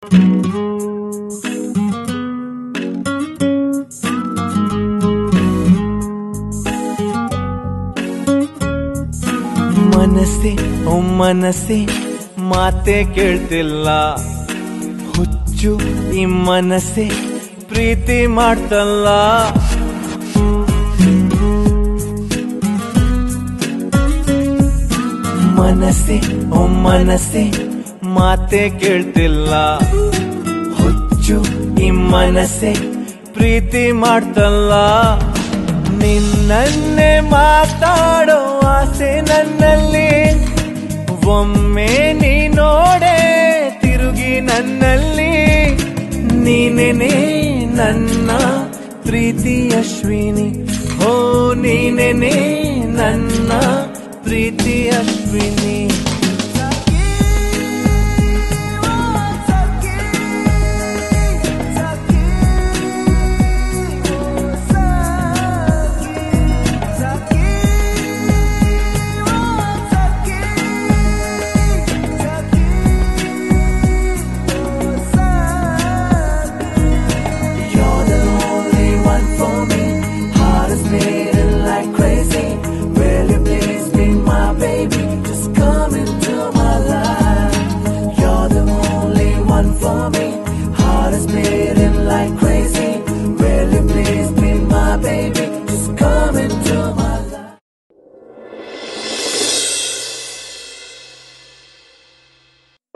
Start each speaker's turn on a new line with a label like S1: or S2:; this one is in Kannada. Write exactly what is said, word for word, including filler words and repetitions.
S1: ಮನಸ್ಸೆ ಓ ಮನಸ್ಸೆ ಮಾತೆ ಕೇಳ್ತಿಲ್ಲ, ಹುಚ್ಚು ಈ ಮನಸ್ಸೆ ಪ್ರೀತಿ ಮಾಡ್ತಲ್ಲ. ಮನಸ್ಸೆ ಓ ಮನಸ್ಸೆ ಮಾತೆ ಕೇಳ್ತಿಲ್ಲ, ಹುಚ್ಚು ಈ ಮನಸ್ಸೆ ಪ್ರೀತಿ ಮಾಡ್ತಲ್ಲ. ನಿನ್ನನ್ನೇ ಮಾತಾಡೋ ಆಸೆ ನನ್ನಲ್ಲಿ, ಒಮ್ಮೆ ನೀ ನೋಡೆ ತಿರುಗಿ ನನ್ನಲ್ಲಿ. ನೀನೇನೆ ನನ್ನ ಪ್ರೀತಿ ಅಶ್ವಿನಿ, ಓ ನೀನೇನೆ ನನ್ನ ಪ್ರೀತಿ Ashwini.
S2: For me, heart is beating like crazy.